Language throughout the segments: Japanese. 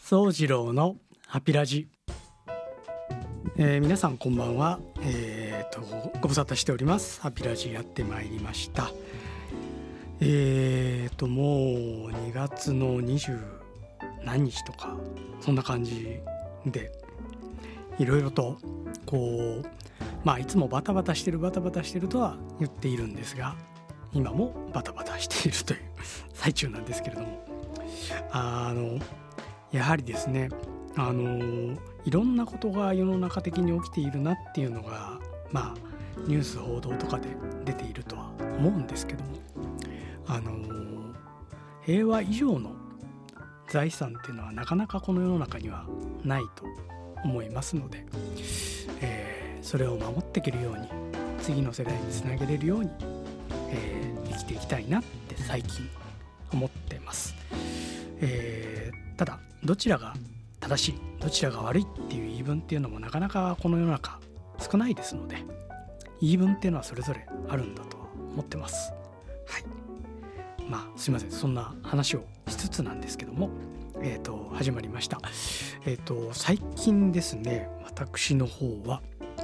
宗次郎のハピラジ、皆さんこんばんは。ご無沙汰しております。ハピラジやってまいりました。もう2月の20何日とかそんな感じで、いろいろとこういつもバタバタしてるとは言っているんですが、今もバタバタしているという最中なんですけれども、やはりですね、いろんなことが世の中的に起きているなっていうのが、ニュース報道とかで出ているとは思うんですけども、平和以上の財産っていうのはなかなかこの世の中にはないと思いますので、それを守っていけるように、次の世代につなげれるように、生きていきたいなって最近思ってます。ただどちらが正しいどちらが悪いっていう言い分っていうのもなかなかこの世の中少ないですので、言い分っていうのはそれぞれあるんだとは思ってます。はい、すいません、そんな話をしつつなんですけども、始まりました。最近ですね、私の方は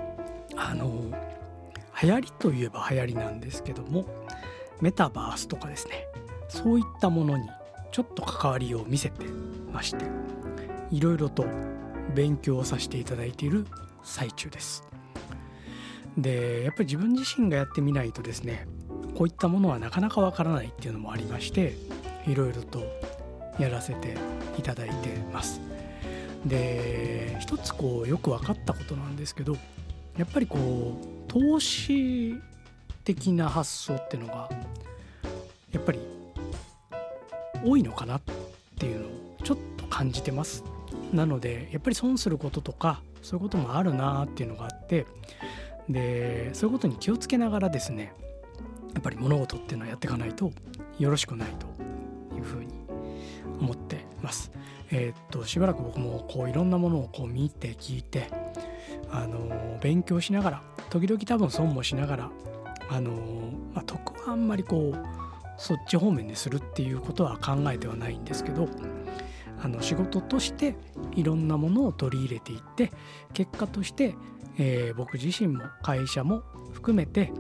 流行りといえば流行りなんですけども、メタバースとかですね、そういったものにちょっと関わりを見せてまして、いろいろと勉強させていただいている最中です。で、やっぱり自分自身がやってみないとですね、こういったものはなかなかわからないっていうのもありまして、いろいろとやらせていただいてます。で、一つよく分かったことなんですけど、やっぱり投資的な発想っていうのがやっぱり多いのかなっていうのをちょっと感じてます。なのでやっぱり損することとかそういうこともあるなっていうのがあって、でそういうことに気をつけながらですね、やっぱり物事っていうのはやっていかないとよろしくないというふうに思ってます。しばらく僕もいろんなものを見て聞いて、勉強しながら、時々多分損もしながら、得はあんまりそっち方面でするっていうことは考えてはないんですけど、仕事としていろんなものを取り入れていって、結果として、僕自身も会社も含めて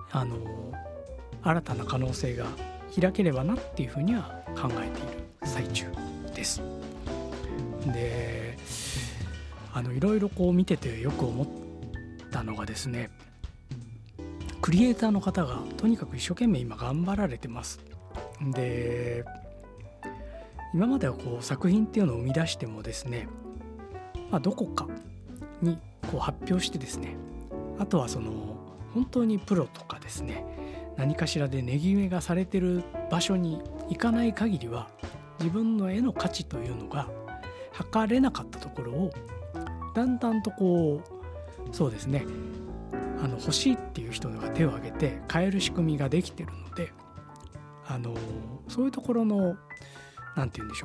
新たな可能性が開ければなっていうふうには考えている最中です。で、いろいろ見ててよく思ったのがですね、クリエイターの方がとにかく一生懸命今頑張られてます。で、今までは作品っていうのを生み出してもですね、どこかに発表してですね、あとは本当にプロとかですね、何かしらで値決めがされてる場所に行かない限りは自分の絵の価値というのが測れなかったところを、だんだんとそうですね、欲しいっていう人が手を挙げて買える仕組みができてるので、そういうところのなんて言うんでしょ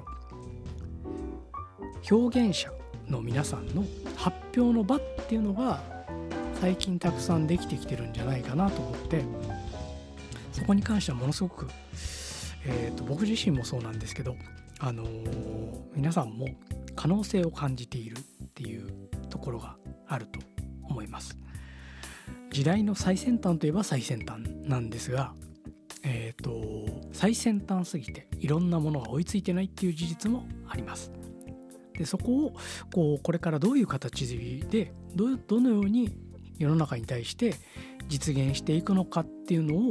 う、表現者の皆さんの発表の場っていうのが最近たくさんできてきてるんじゃないかなと思って、そこに関してはものすごく、僕自身もそうなんですけど、皆さんも可能性を感じているっていうところがあると思います。時代の最先端といえば最先端なんですが、最先端すぎていろんなものが追いついてないっていう事実もあります。で、そこをこれからどういう形でどのように世の中に対して実現していくのかっていうのを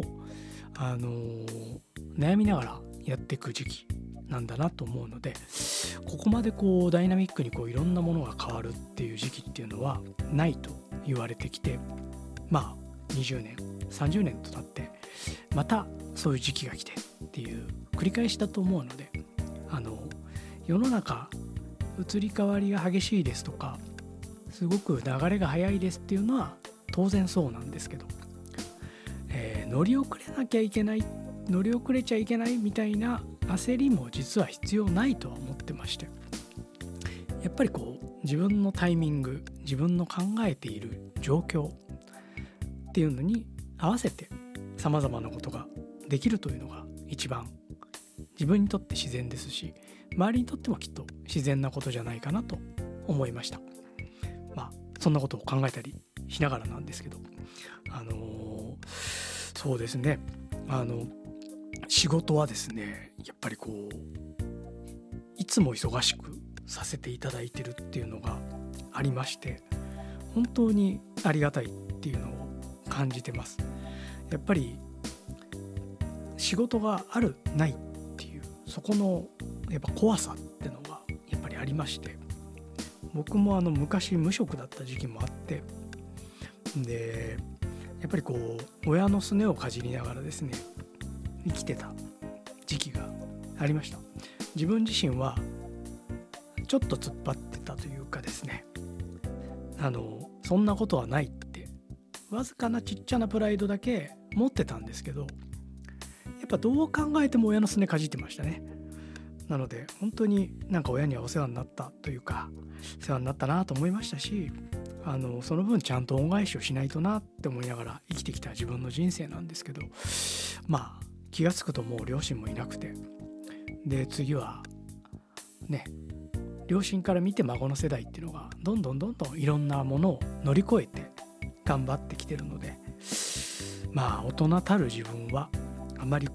悩みながらやっていく時期なんだなと思うので、ここまでダイナミックにいろんなものが変わるっていう時期っていうのはないと言われてきて、20年30年と経ってまたそういう時期が来てっていう繰り返しだと思うので、世の中移り変わりが激しいですとか、すごく流れが速いですっていうのは当然そうなんですけど、乗り遅れちゃいけないみたいな焦りも実は必要ないとは思ってまして、やっぱり自分のタイミング、自分の考えている状況っていうのに合わせてさまざまなことができるというのが一番自分にとって自然ですし、 周りにとってもきっと自然なことじゃないかなと思いました。そんなことを考えたりしながらなんですけど、そうですね、仕事はですね、やっぱりいつも忙しくさせていただいてるっていうのがありまして、本当にありがたいっていうのを感じてます。やっぱり仕事があるないっていう、そこのやっぱ怖さってのがやっぱりありまして、僕も昔無職だった時期もあって、でやっぱり親のすねをかじりながらですね生きてた時期がありました。自分自身はちょっと突っ張ってたというかですね、そんなことはないってわずかなちっちゃなプライドだけ持ってたんですけど、やっぱどう考えても親のすねかじってましたね。なので本当に親にはお世話になったというか、世話になったなと思いましたし、その分ちゃんと恩返しをしないとなって思いながら生きてきた自分の人生なんですけど、気がつくともう両親もいなくて、で次はね、両親から見て孫の世代っていうのがどんどんいろんなものを乗り越えて頑張ってきてるので、大人たる自分はあまり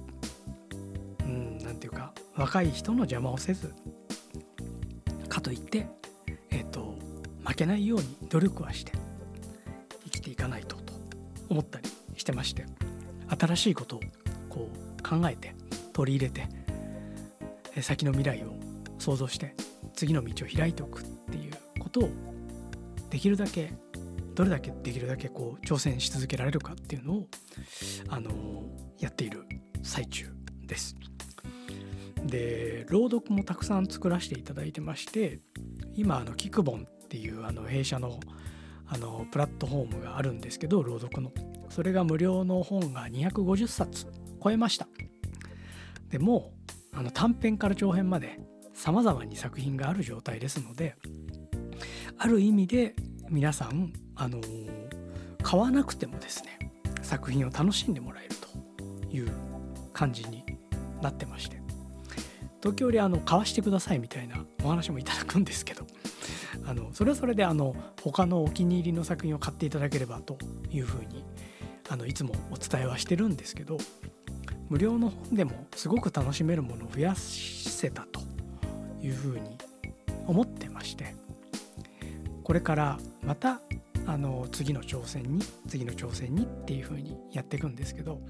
なんていうか若い人の邪魔をせず、かといって負けないように努力はして生きていかないと思ったりしてまして、新しいことを考えて取り入れて、先の未来を想像して次の道を開いておくっていうことをできるだけどれだけできるだけ挑戦し続けられるかっていうのをやっている最中です。で朗読もたくさん作らせていただいてまして、今キクボンっていう弊社のプラットフォームがあるんですけど、朗読のそれが無料の本が250冊超えました。でもう短編から長編まで様々に作品がある状態ですので、ある意味で皆さん買わなくてもですね作品を楽しんでもらえるという感じになってまして、時折買わしてくださいみたいなお話もいただくんですけど、それはそれで他のお気に入りの作品を買っていただければというふうにいつもお伝えはしてるんですけど、無料の本でもすごく楽しめるものを増やせたというふうに思ってまして、これからまた次の挑戦にっていうふうにやっていくんですけど、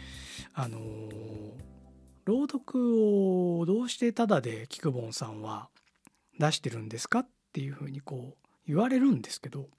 朗読をどうしてタダでキクボンさんは出してるんですかっていうふうに言われるんですけど、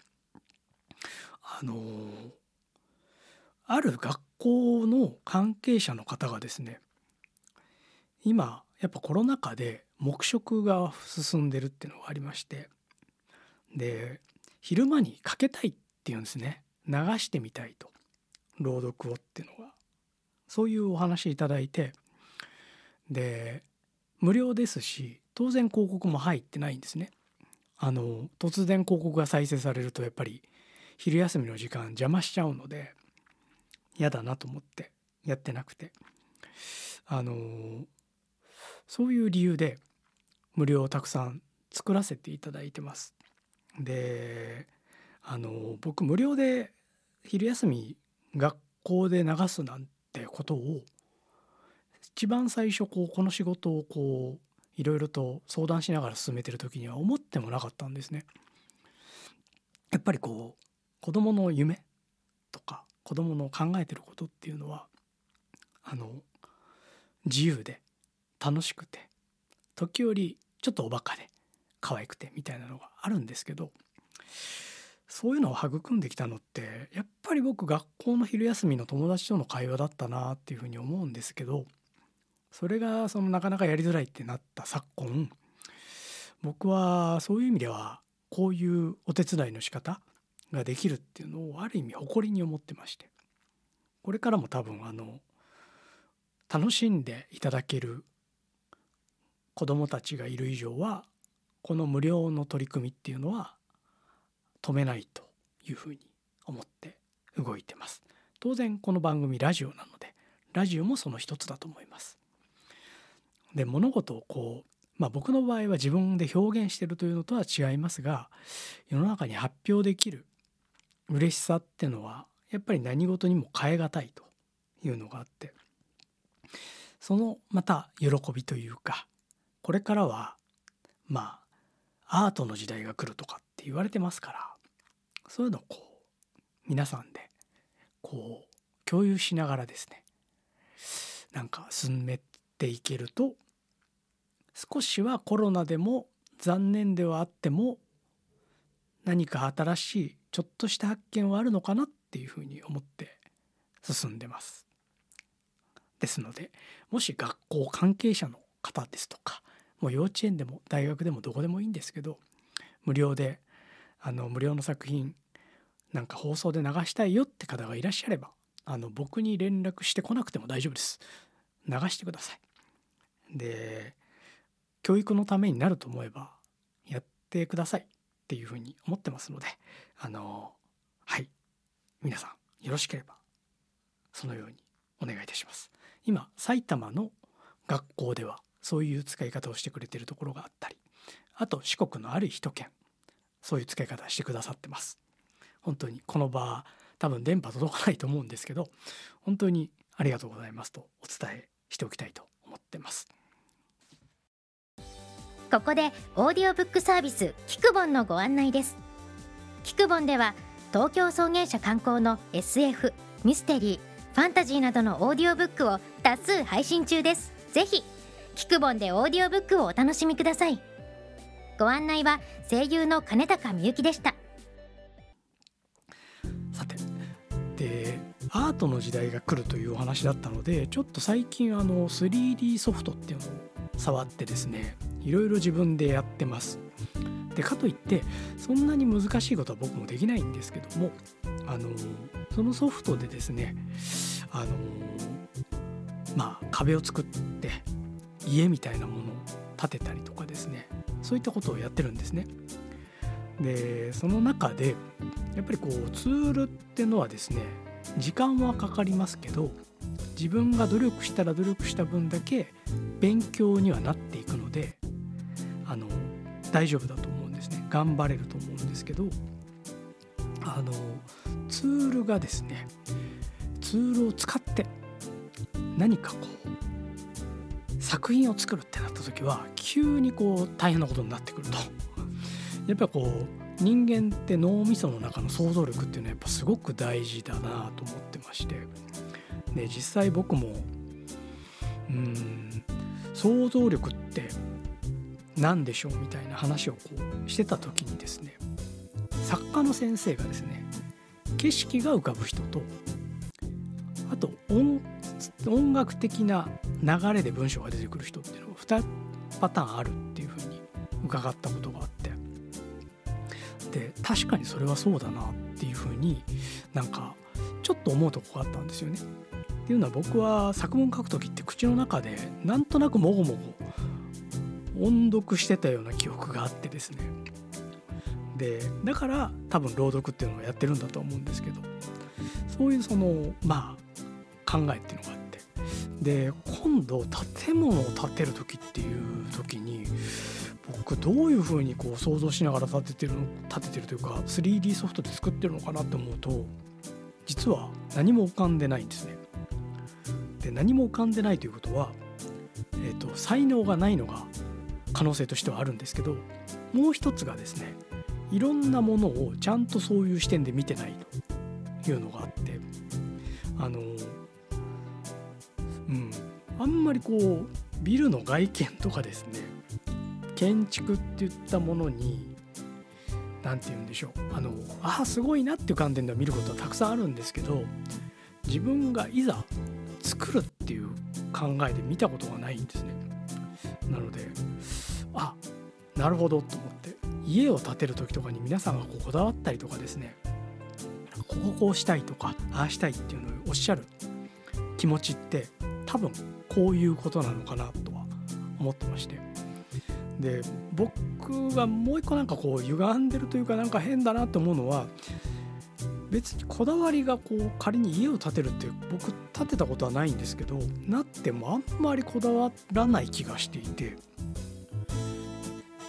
ある学校の関係者の方がですね、今やっぱコロナ禍で黙食が進んでるっていうのがありまして、で昼間にかけたいっていうんですね、流してみたいと、朗読をっていうのがそういうお話いただいて、で無料ですし当然広告も入ってないんですね。突然広告が再生されるとやっぱり昼休みの時間邪魔しちゃうので嫌だなと思ってやってなくて、そういう理由で無料をたくさん作らせていただいてます。で僕無料で昼休み学校で流すなんてことを一番最初この仕事をいろいろと相談しながら進めてる時には思ってもなかったんですね。やっぱり子供の夢とか子供の考えてることっていうのは自由で楽しくて時折ちょっとおバカで可愛くてみたいなのがあるんですけど、そういうのを育んできたのってやっぱり僕学校の昼休みの友達との会話だったなっていうふうに思うんですけど、それがなかなかやりづらいってなった昨今、僕はそういう意味ではこういうお手伝いの仕方ができるっていうのをある意味誇りに思ってまして、これからも多分楽しんでいただける子どもたちがいる以上はこの無料の取り組みっていうのは止めないというふうに思って動いてます。当然この番組ラジオなのでラジオもその一つだと思います。で物事を僕の場合は自分で表現しているというのとは違いますが、世の中に発表できる嬉しさっていうのはやっぱり何事にも代え難いというのがあって、そのまた喜びというか、これからはアートの時代が来るとかって言われてますから、そういうのを皆さんで共有しながらですね、進めていけると、少しはコロナでも残念ではあっても何か新しいちょっとした発見はあるのかなっていうふうに思って進んでます。ですので、もし学校関係者の方ですとか、もう幼稚園でも大学でもどこでもいいんですけど、無料の作品放送で流したいよって方がいらっしゃれば、僕に連絡してこなくても大丈夫です。流してください。で、教育のためになると思えばやってくださいっていうふうに思ってますので、皆さんよろしければそのようにお願いいたします。今埼玉の学校ではそういう使い方をしてくれているところがあったり、あと四国のある一県、そういう使い方してくださってます。本当にこの場多分電波届かないと思うんですけど、本当にありがとうございますとお伝えしておきたいと思ってます。 ここでオーディオブックサービスキクボンのご案内です。キクボンでは東京送迎車観光の SF、ミステリー、ファンタジーなどのオーディオブックを多数配信中です。ぜひキクボンでオーディオブックをお楽しみください。ご案内は声優の金高みゆきでした。 さて、でアートの時代が来るというお話だったので、ちょっと最近3D ソフトっていうのを触ってですね、いろいろ自分でやってます。でかといってそんなに難しいことは僕もできないんですけども、そのソフトでですね、壁を作って家みたいなものを建てたりとかですね、そういったことをやってるんですね。でその中でやっぱりツールってのはですね、時間はかかりますけど、自分が努力したら努力した分だけ勉強にはなっていくので、大丈夫だと思うんですね。頑張れると思うんですけど、ツールがですね、ツールを使って何か作品を作るってなった時は急に大変なことになってくると、やっぱり人間って脳みその中の想像力っていうのはやっぱすごく大事だなと思ってまして、で実際僕も想像力って何でしょうみたいな話をしてた時にですね、作家の先生がですね、景色が浮かぶ人と、あと音楽的な流れで文章が出てくる人っていうのが2パターンあるっていうふうに伺ったことがあって、で確かにそれはそうだなっていうふうにちょっと思うとこがあったんですよね。っていうのは、僕は作文書く時って口の中でなんとなくもごもご音読してたような記憶があってですね、でだから多分朗読っていうのをやってるんだと思うんですけど、そういう考えっていうのがあって、で今度建物を建てる時っていう時に僕どういうふうに想像しながら建ててるというか 3D ソフトで作ってるのかなって思うと、実は何も浮かんでないんですね。で何も浮かんでないということは、才能がないのが可能性としてはあるんですけど、もう一つがですね、いろんなものをちゃんとそういう視点で見てないというのがあって、あんまりビルの外見とかですね、建築っていったものに何て言うんでしょう、すごいなっていう観点では見ることはたくさんあるんですけど、自分がいざ作るっていう考えで見たことがないんですね。なのでなるほどと思って、家を建てる時とかに皆さんがこだわったりとかですね、こうしたいとかしたいっていうのをおっしゃる気持ちって多分こういうことなのかなとは思ってまして、で僕がもう一個歪んでるというか変だなと思うのは、別にこだわりが仮に家を建てるって僕建てたことはないんですけど、なってもあんまりこだわらない気がしていて、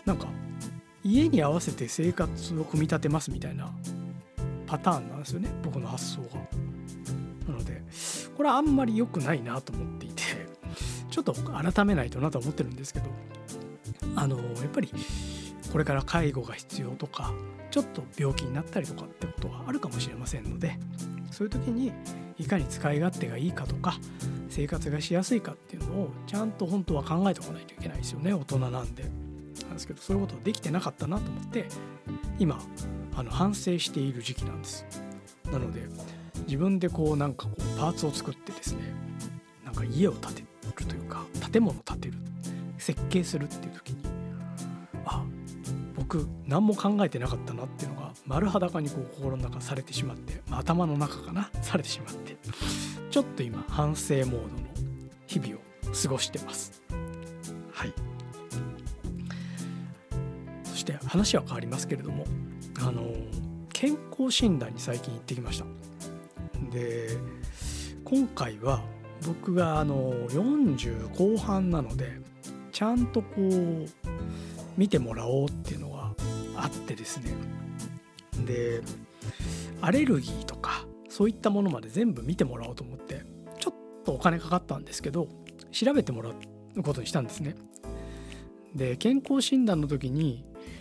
なんか家に合わせて生活を組み立てますみたいなパターンなんですよね、僕の発想が。なのでこれはあんまり良くないなと思っていて、ちょっと改めないとなと思ってるんですけど、やっぱりこれから介護が必要とかちょっと病気になったりとかってことがあるかもしれませんので、そういう時にいかに使い勝手がいいかとか生活がしやすいかっていうのをちゃんと本当は考えておかないといけないですよね、大人なんで。なんですけど、そういうことできてなかったなと思って今反省している時期なんです。なので自分でなんかパーツを作ってですね、なんか家を建てるというか建物を建てる、設計するっていう時に僕何も考えてなかったなっていうのが丸裸に心の中されてしまって、頭の中かなされてしまって、ちょっと今反省モードの日々を過ごしてます。はい。そして話は変わりますけれども、健康診断に最近行ってきました。で今回は僕が40後半なのでちゃんと見てもらおうっていうのがあってですね、でアレルギーとかそういったものまで全部見てもらおうと思ってちょっとお金かかったんですけど調べてもらうことにしたんですね。で健康診断の時に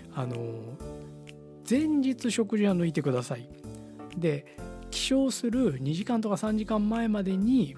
前日食事は抜いてください、で起床する2時間とか3時間前までに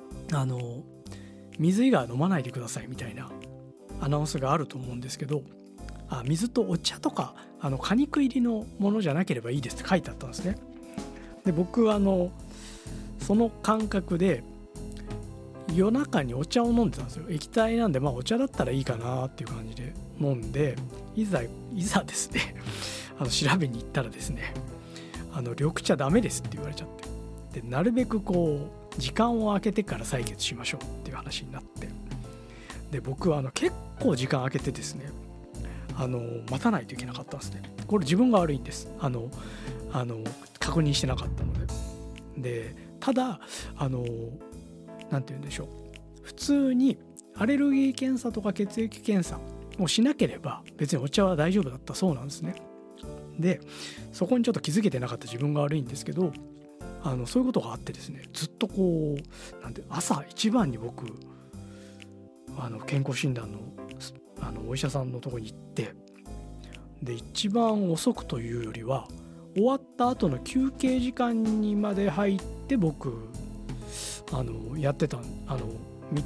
水以外は飲まないでくださいみたいなアナウンスがあると思うんですけど、水とお茶とか果肉入りのものじゃなければいいですって書いてあったんですね。で僕はその感覚で夜中にお茶を飲んでたんですよ。液体なんでお茶だったらいいかなっていう感じで飲んで、いざですね調べに行ったらですね、緑茶ダメですって言われちゃって、でなるべく時間を空けてから採血しましょうっていう話になって、で僕は結構時間空けてですね待たないといけなかったんですね。これ自分が悪いんです。確認してなかったので。でただなんて言うんでしょう、普通にアレルギー検査とか血液検査をしなければ別にお茶は大丈夫だったそうなんですね。でそこにちょっと気づけてなかった自分が悪いんですけど、そういうことがあってですね、ずっと朝一番に僕健康診断のお医者さんのところに行って、で一番遅くというよりは終わった後の休憩時間にまで入って僕やってた見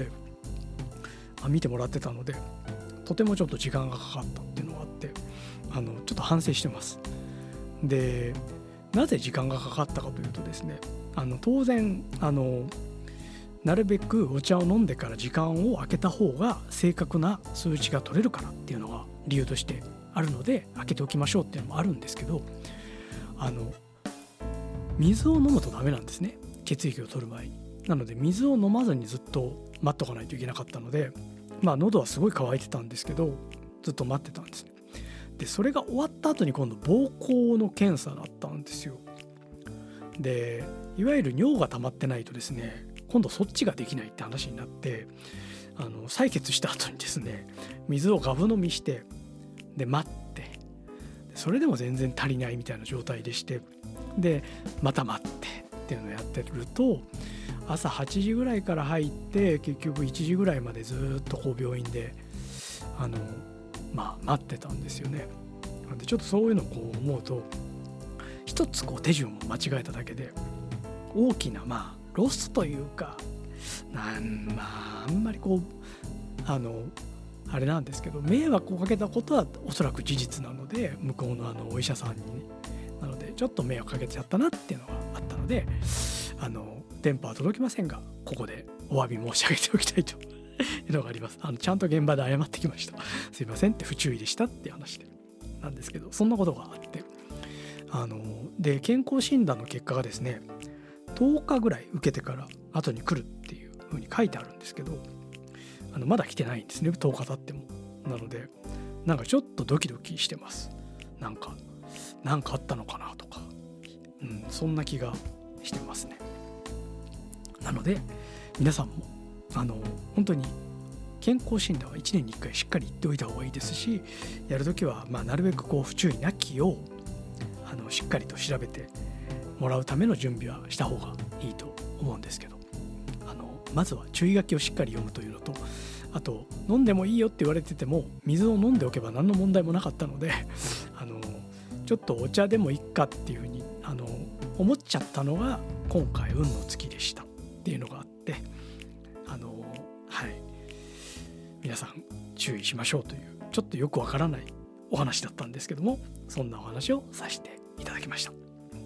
てもらってたので、とてもちょっと時間がかかったっていうのがあって、ちょっと反省してます。でなぜ時間がかかったかというとですね、当然なるべくお茶を飲んでから時間を空けた方が正確な数値が取れるからっていうのが理由としてあるので空けておきましょうっていうのもあるんですけど、水を飲むとダメなんですね、血液を取る前に。なので水を飲まずにずっと待っとかないといけなかったので、喉はすごい渇いてたんですけどずっと待ってたんですね。でそれが終わった後に今度膀胱の検査だったんですよ。でいわゆる尿が溜まってないとですね、今度そっちができないって話になって、採血した後にですね水をガブ飲みしてで待って、それでも全然足りないみたいな状態でして、でまた待ってっていうのをやってると朝8時ぐらいから入って結局1時ぐらいまでずっと病院で待ってたんですよね。でちょっとそういうのを思うと一つ手順を間違えただけで大きなロスというかあんまりあれなんですけど、迷惑をかけたことはおそらく事実なので、向こうのお医者さんに、なのでちょっと迷惑かけちゃったなっていうのがあったので、電波は届きませんがここでお詫び申し上げておきたいというのがあります。ちゃんと現場で謝ってきました。すいませんって不注意でしたっていう話なんですけど、そんなことがあって、で健康診断の結果がですね10日ぐらい受けてから後に来るっていう風に書いてあるんですけど、まだ来てないんですね、10日経っても。なのでちょっとドキドキしてます。なんかあったのかなとか、そんな気がしてますね。なので皆さんも本当に健康診断は1年に1回しっかり言っておいた方がいいですし、やるときはなるべく不注意なきようしっかりと調べてもらうための準備はした方がいいと思うんですけど、まずは注意書きをしっかり読むというのと、あと飲んでもいいよって言われてても水を飲んでおけば何の問題もなかったのでちょっとお茶でもいいかっていうふうに思っちゃったのが今回運の月でしたっていうのがあって、皆さん注意しましょうというちょっとよくわからないお話だったんですけども、そんなお話をさせていただきました。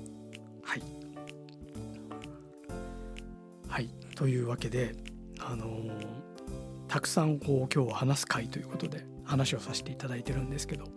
というわけでたくさん今日は話す会ということで話をさせていただいてるんですけど、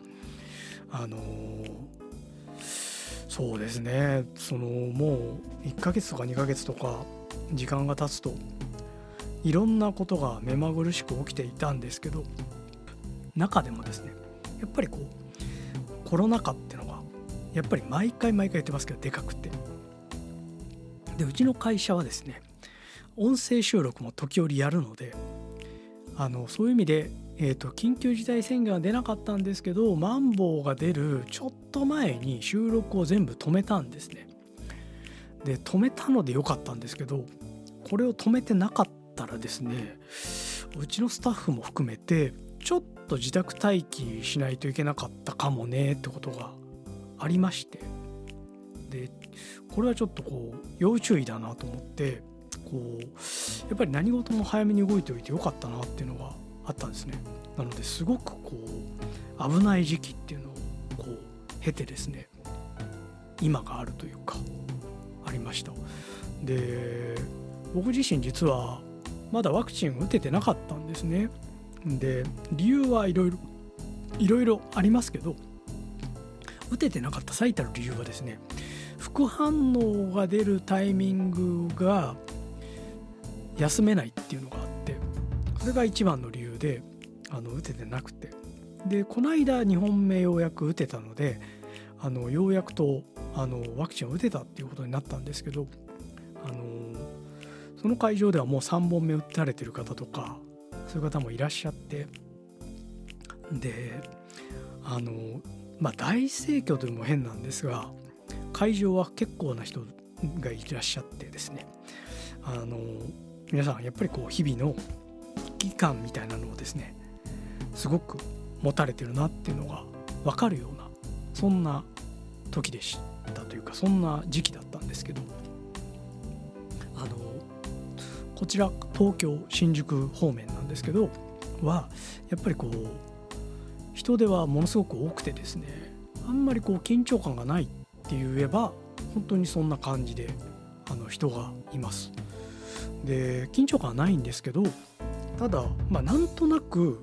そうですね、もう1ヶ月とか2ヶ月とか時間が経つといろんなことが目まぐるしく起きていたんですけど、中でもですねやっぱりコロナ禍っていうのがやっぱり毎回言ってますけどでかくて、でうちの会社はですね音声収録も時折やるのでそういう意味で、緊急事態宣言は出なかったんですけど、マンボウが出るちょっと前に収録を全部止めたんですね。で止めたのでよかったんですけど、これを止めてなかったらですね、うちのスタッフも含めてちょっと自宅待機しないといけなかったかもねってことがありまして、でこれはちょっと要注意だなと思って、やっぱり何事も早めに動いておいてよかったなっていうのがあったんですね。なのですごく危ない時期っていうのを経てですね、今があるというかありました。で僕自身実はまだワクチン打ててなかったんですね。で理由はいろいろありますけど、打ててなかった最たる理由はですね、副反応が出るタイミングが休めないっていうのがあって、それが一番の理由で打ててなくて、でこの間2本目ようやく打てたのでようやくとワクチンを打てたっていうことになったんですけど、その会場ではもう3本目打たれてる方とかそういう方もいらっしゃって、で大盛況というのも変なんですが、会場は結構な人がいらっしゃってですね、皆さんやっぱり日々の危機感みたいなのをですねすごく持たれてるなっていうのが分かるような、そんな時でしたというか、そんな時期だったんですけど、こちら東京新宿方面なんですけどはやっぱり人手はものすごく多くてですね、あんまり緊張感がないって言えば本当にそんな感じで人がいます。で緊張感はないんですけど、ただなんとなく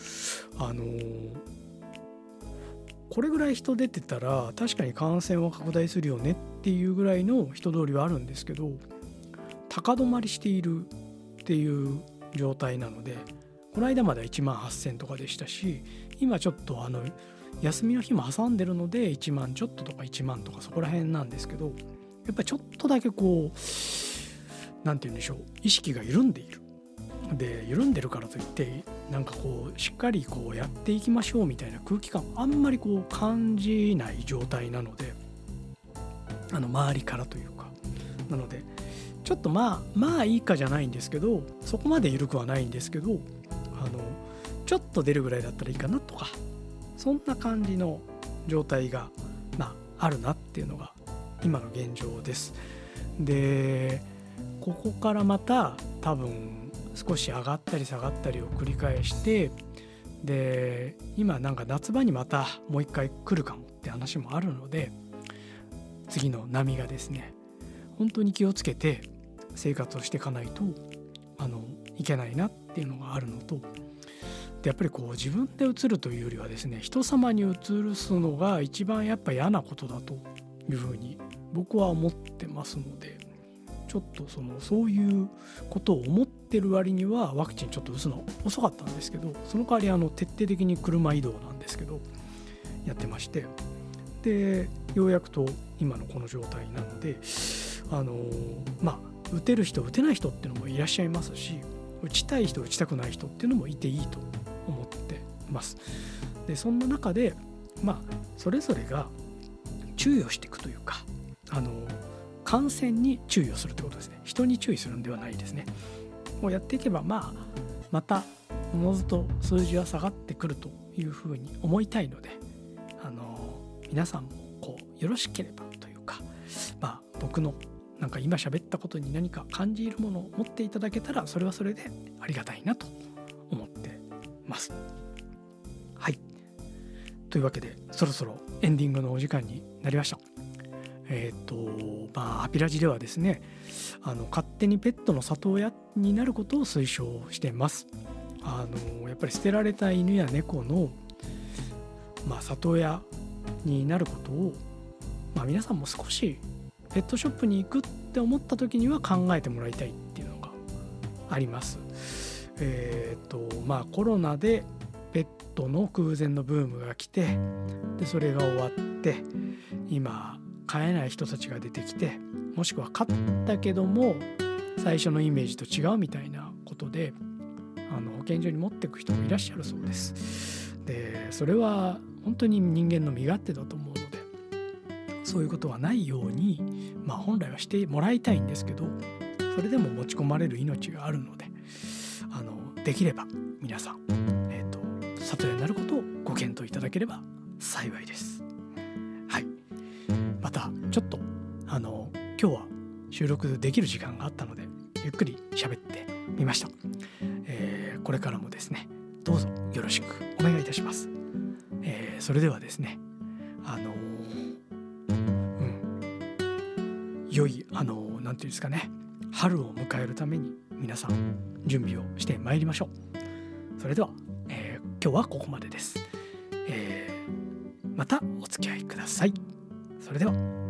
これぐらい人出てたら確かに感染は拡大するよねっていうぐらいの人通りはあるんですけど、高止まりしているっていう状態なので、この間までは1万8000とかでしたし、今ちょっと休みの日も挟んでるので1万ちょっととか1万とかそこら辺なんですけど、やっぱりちょっとだけなんて言うんでしょう、意識が緩んでいる。で緩んでるからといってしっかりやっていきましょうみたいな空気感あんまり感じない状態なので、周りからというか、なのでちょっとまあいいかじゃないんですけど、そこまで緩くはないんですけど、ちょっと出るぐらいだったらいいかなとか、そんな感じの状態があるなっていうのが今の現状です。でここからまた多分少し上がったり下がったりを繰り返して、で今夏場にまたもう一回来るかもって話もあるので、次の波がですね本当に気をつけて生活をしていかないといけないなっていうのがあるのと、でやっぱり自分で移るというよりはですね、人様に移すのが一番やっぱ嫌なことだというふうに僕は思ってますので、ちょっとそういうことを思ってる割にはワクチンちょっと打つの遅かったんですけど、その代わり徹底的に車移動なんですけどやってまして、でようやくと今のこの状態なので打てる人打てない人っていうのもいらっしゃいますし、 打ちたい人打ちたくない人っていうのもいていいと思ってます。でそんな中でそれぞれが注意をしていくというか、感染に注意をするということですね。人に注意するんではないですね。をやっていけばまたおのずと数字は下がってくるというふうに思いたいので、皆さんもよろしければというか、僕の今喋ったことに何か感じるものを持っていただけたら、それはそれでありがたいなと思ってます。はい、というわけでそろそろエンディングのお時間になりました。ハピラジではですね、勝手にペットの里親になることを推奨しています。やっぱり捨てられた犬や猫の、里親になることを、皆さんも少しペットショップに行くって思った時には考えてもらいたいっていうのがあります。コロナでペットの空前のブームが来て、でそれが終わって今飼えない人たちが出てきて、もしくは飼ったけども最初のイメージと違うみたいなことで保健所に持っていく人もいらっしゃるそうです。でそれは本当に人間の身勝手だと思うので、そういうことはないように、本来はしてもらいたいんですけど、それでも持ち込まれる命があるので、できれば皆さん、里親になることをご検討いただければ幸いです。はい、またちょっと今日は収録できる時間があったのでゆっくり喋ってみました。これからもですねどうぞよろしくお願いいたします。それではですね良いなんていうんですかね、春を迎えるために皆さん準備をしてまいりましょう。それでは、今日はここまでです。またお付き合いください。それでは。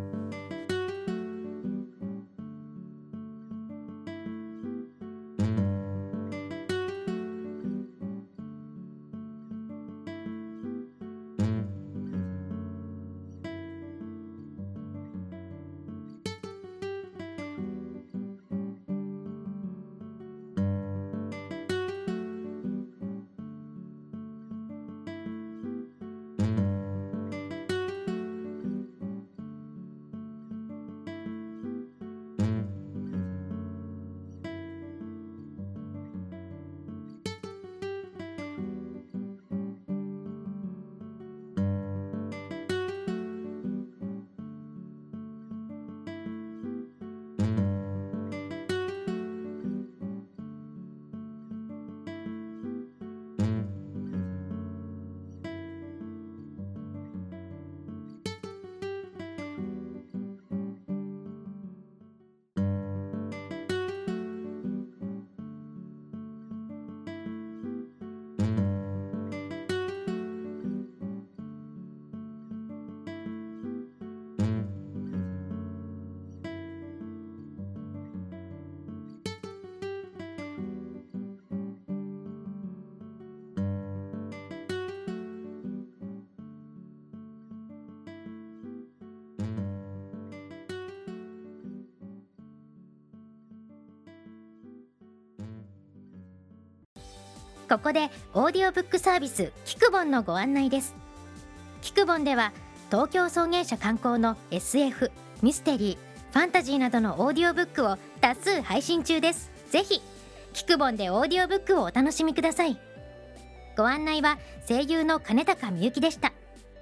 ここでオーディオブックサービスキクボンのご案内です。キクボンでは東京草原社刊行の SF、ミステリー、ファンタジーなどのオーディオブックを多数配信中です。ぜひキクボンでオーディオブックをお楽しみください。ご案内は声優の金高みゆきでした。